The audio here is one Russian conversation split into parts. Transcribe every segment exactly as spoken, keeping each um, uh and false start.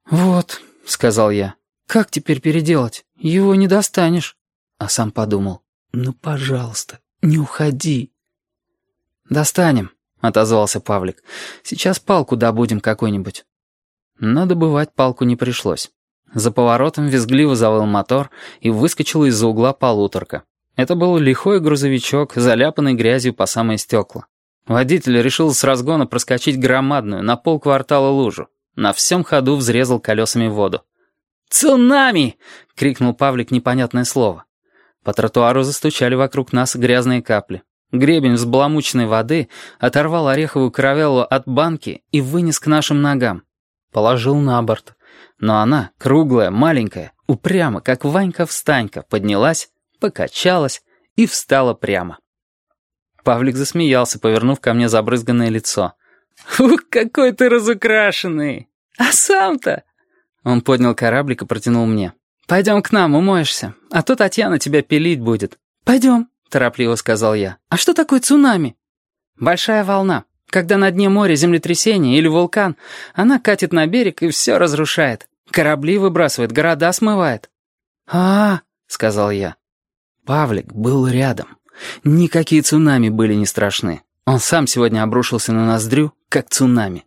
«Вот», — сказал я, — «как теперь переделать? Его не достанешь». А сам подумал: «Ну, пожалуйста, не уходи». «Достанем», — отозвался Павлик. «Сейчас палку добудем какой-нибудь». Но добывать палку не пришлось. За поворотом визгливо завыл мотор, и выскочила из-за угла полуторка. Это был лихой грузовичок, заляпанный грязью по самые стекла. Водитель решил с разгона проскочить громадную, на полквартала лужу. На всем ходу взрезал колесами в воду. «Цунами!» — крикнул Павлик непонятное слово. По тротуару застучали вокруг нас грязные капли. Гребень взбаламученной воды оторвал ореховую каравеллу от банки и вынес к нашим ногам. Положил на борт. Но она, круглая, маленькая, упрямо, как Ванька-встанька, поднялась, покачалась и встала прямо. Павлик засмеялся, повернув ко мне забрызганное лицо. «Ух, какой ты разукрашенный! А сам-то...» Он поднял кораблик и протянул мне. «Пойдем к нам, умоешься, а то Татьяна тебя пилить будет». «Пойдем», — торопливо сказал я. «А что такое цунами?» «Большая волна. Когда на дне моря землетрясение или вулкан, она катит на берег и все разрушает. Корабли выбрасывает, города смывает». «А-а-а», — сказал я. Павлик был рядом. Никакие цунами были не страшны. Он сам сегодня обрушился на ноздрю, как цунами.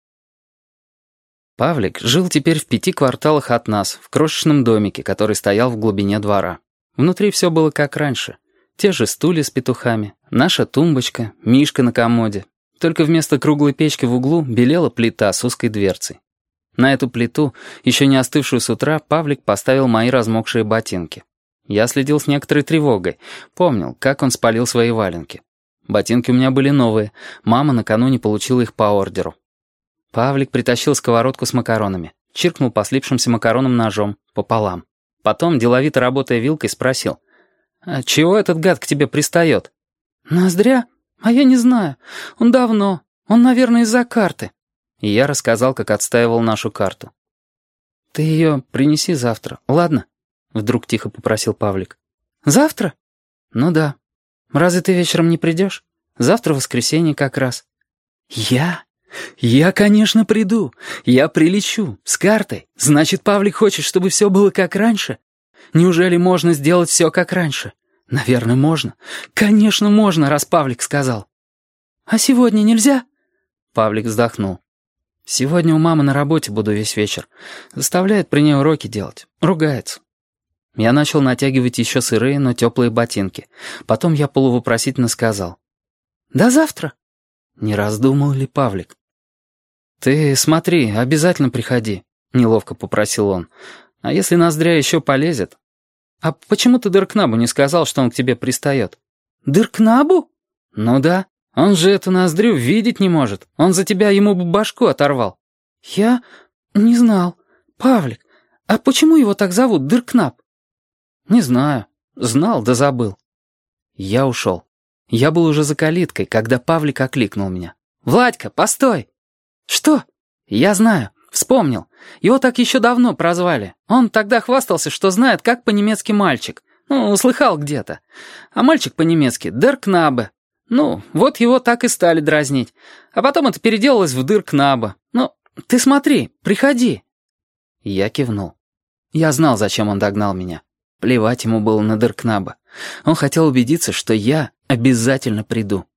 Павлик жил теперь в пяти кварталах от нас, в крошечном домике, который стоял в глубине двора. Внутри все было как раньше. Те же стулья с петухами, наша тумбочка, Мишка на комоде. Только вместо круглой печки в углу белела плита с узкой дверцей. На эту плиту, еще не остывшую с утра, Павлик поставил мои размокшие ботинки. Я следил с некоторой тревогой, помнил, как он спалил свои валенки. Ботинки у меня были новые, мама накануне получила их по ордеру. Павлик притащил сковородку с макаронами, чиркнул по слипшимся макаронам ножом, пополам. Потом, деловито работая вилкой, спросил: «А чего этот гад к тебе пристает?» «Ноздря? А я не знаю. Он давно. Он, наверное, из-за карты». И я рассказал, как отстаивал нашу карту. «Ты ее принеси завтра, ладно?» Вдруг тихо попросил Павлик. «Завтра?» «Ну да. Разве ты вечером не придешь? Завтра воскресенье как раз». «Я? Я, конечно, приду. Я прилечу. С картой. Значит, Павлик хочет, чтобы все было как раньше? Неужели можно сделать все как раньше? Наверное, можно. Конечно, можно, раз Павлик сказал». «А сегодня нельзя?» Павлик вздохнул. «Сегодня у мамы на работе буду весь вечер. Заставляет при ней уроки делать. Ругается». Я начал натягивать еще сырые, но теплые ботинки. Потом я полувопросительно сказал: «До завтра». Не раздумал ли Павлик? «Ты смотри, обязательно приходи», — неловко попросил он. «А если ноздря еще полезет?» «А почему ты Дыркнабу не сказал, что он к тебе пристает?» «Дыркнабу?» «Ну да, он же эту ноздрю видеть не может. Он за тебя ему бы башку оторвал». «Я не знал. Павлик, а почему его так зовут, Дыркнаб?» «Не знаю. Знал, да забыл». Я ушел. Я был уже за калиткой, когда Павлик окликнул меня. «Владька, постой!» «Что?» «Я знаю. Вспомнил. Его так еще давно прозвали. Он тогда хвастался, что знает, как по-немецки мальчик. Ну, услыхал где-то. А мальчик по-немецки Дыркнабе. Ну, вот его так и стали дразнить. А потом это переделалось в Дыркнаба. Ну, ты смотри, приходи». Я кивнул. Я знал, зачем он догнал меня. Плевать ему было на Дыркнаба. Он хотел убедиться, что я обязательно приду.